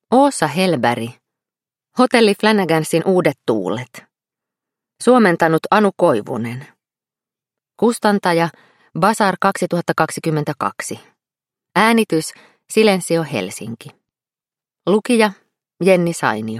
Åsa Hellberg. Hotelli Flanagansin uudet tuulet. Suomentanut Anu Koivunen. Kustantaja Basar 2022. Äänitys Silensio Helsinki. Lukija Jenni Sainio.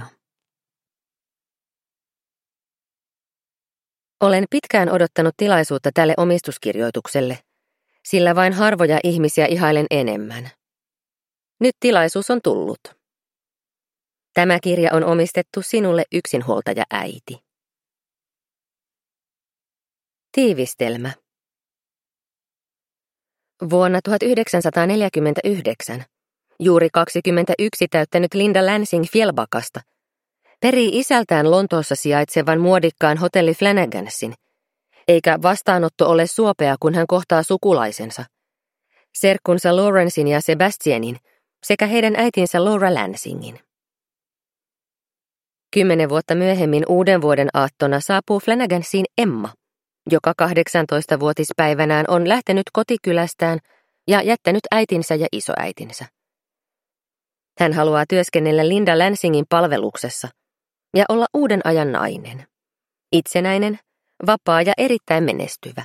Olen pitkään odottanut tilaisuutta tälle omistuskirjoitukselle, sillä vain harvoja ihmisiä ihailen enemmän. Nyt tilaisuus on tullut. Tämä kirja on omistettu sinulle yksinhuoltaja äiti. Tiivistelmä. Vuonna 1949 juuri 21 täyttänyt Linda Lansing Fjällbacasta perii isältään Lontoossa sijaitsevan muodikkaan hotelli Flanagansin, eikä vastaanotto ole suopea, kun hän kohtaa sukulaisensa, serkkunsa Lawrencein ja Sebastianin sekä heidän äitinsä Laura Lansingin. 10 vuotta myöhemmin uuden vuoden aattona saapuu Flanagansiin Emma, joka 18-vuotispäivänään on lähtenyt kotikylästään ja jättänyt äitinsä ja isoäitinsä. Hän haluaa työskennellä Linda Lansingin palveluksessa ja olla uuden ajan nainen. Itsenäinen, vapaa ja erittäin menestyvä.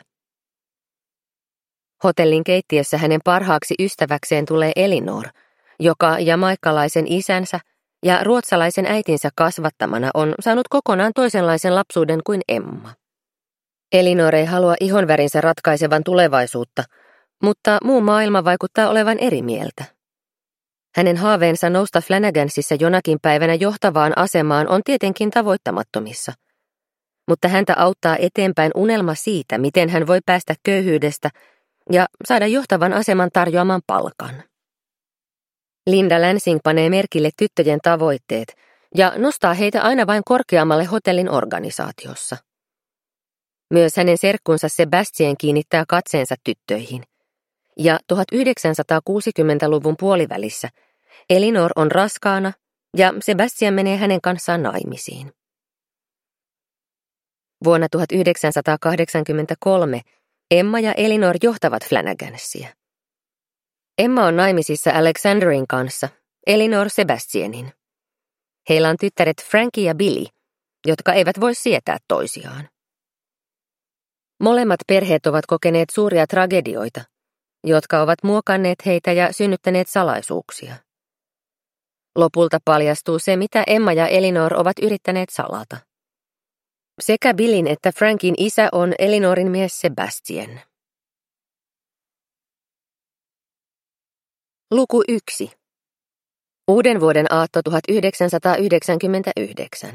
Hotellin keittiössä hänen parhaaksi ystäväkseen tulee Elinor, joka jamaikkalaisen isänsä ja ruotsalaisen äitinsä kasvattamana on saanut kokonaan toisenlaisen lapsuuden kuin Emma. Elinor ei halua ihonvärinsä ratkaisevan tulevaisuutta, mutta muu maailma vaikuttaa olevan eri mieltä. Hänen haaveensa nousta Flanagansissa jonakin päivänä johtavaan asemaan on tietenkin tavoittamattomissa, mutta häntä auttaa eteenpäin unelma siitä, miten hän voi päästä köyhyydestä ja saada johtavan aseman tarjoaman palkan. Linda Lansing panee merkille tyttöjen tavoitteet ja nostaa heitä aina vain korkeammalle hotellin organisaatiossa. Myös hänen serkkunsa Sebastian kiinnittää katseensa tyttöihin. Ja 1960-luvun puolivälissä Elinor on raskaana ja Sebastian menee hänen kanssaan naimisiin. Vuonna 1983 Emma ja Elinor johtavat Flanagansia. Emma on naimisissa Alexanderin kanssa, Elinor Sebastianin. Heillä on tyttäret Frankie ja Billy, jotka eivät voi sietää toisiaan. Molemmat perheet ovat kokeneet suuria tragedioita, jotka ovat muokanneet heitä ja synnyttäneet salaisuuksia. Lopulta paljastuu se, mitä Emma ja Elinor ovat yrittäneet salata. Sekä Billin että Frankin isä on Elinorin mies Sebastian. Luku 1. Uuden vuoden aatto 1999.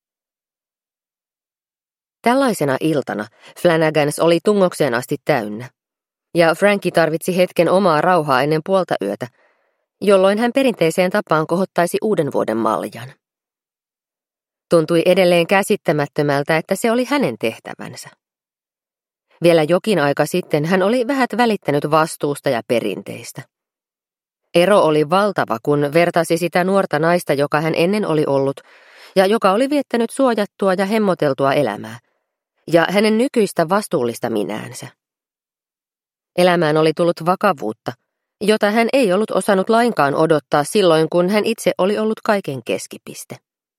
Tällaisena iltana Flanagans oli tungokseen asti täynnä, ja Frankie tarvitsi hetken omaa rauhaa ennen puolta yötä, jolloin hän perinteiseen tapaan kohottaisi uuden vuoden maljan. Tuntui edelleen käsittämättömältä, että se oli hänen tehtävänsä. Vielä jokin aika sitten hän oli vähät välittänyt vastuusta ja perinteistä. Ero oli valtava, kun vertasi sitä nuorta naista, joka hän ennen oli ollut, ja joka oli viettänyt suojattua ja hemmoteltua elämää, ja hänen nykyistä vastuullista minäänsä. Elämään oli tullut vakavuutta, jota hän ei ollut osannut lainkaan odottaa silloin, kun hän itse oli ollut kaiken keskipiste.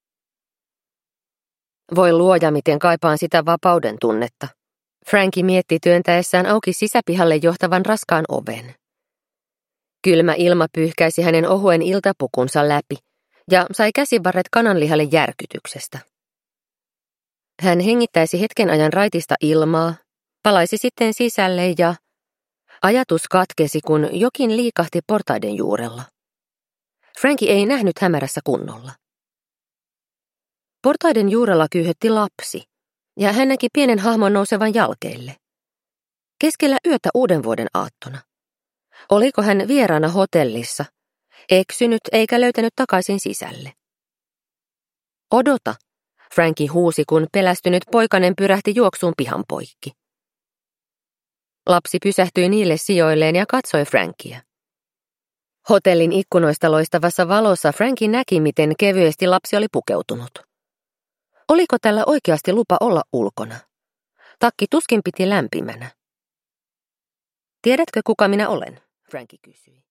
Voi luoja, miten kaipaan sitä vapauden tunnetta. Frankie mietti työntäessään auki sisäpihalle johtavan raskaan oven. Kylmä ilma pyyhkäisi hänen ohuen iltapukunsa läpi ja sai käsivarret kananlihalle järkytyksestä. Hän hengittäisi hetken ajan raitista ilmaa, palaisi sitten sisälle ja ajatus katkesi, kun jokin liikahti portaiden juurella. Frankie ei nähnyt hämärässä kunnolla. Portaiden juurella kyyhötti lapsi, ja hän näki pienen hahmon nousevan jalkeille. Keskellä yötä uuden vuoden aattona. Oliko hän vieraana hotellissa, eksynyt eikä löytänyt takaisin sisälle? Odota, Frankie huusi, kun pelästynyt poikanen pyrähti juoksuun pihan poikki. Lapsi pysähtyi niille sijoilleen ja katsoi Frankia. Hotellin ikkunoista loistavassa valossa Frankie näki, miten kevyesti lapsi oli pukeutunut. Oliko tällä oikeasti lupa olla ulkona? Takki tuskin piti lämpimänä. Tiedätkö, kuka minä olen? Frankie kysyi.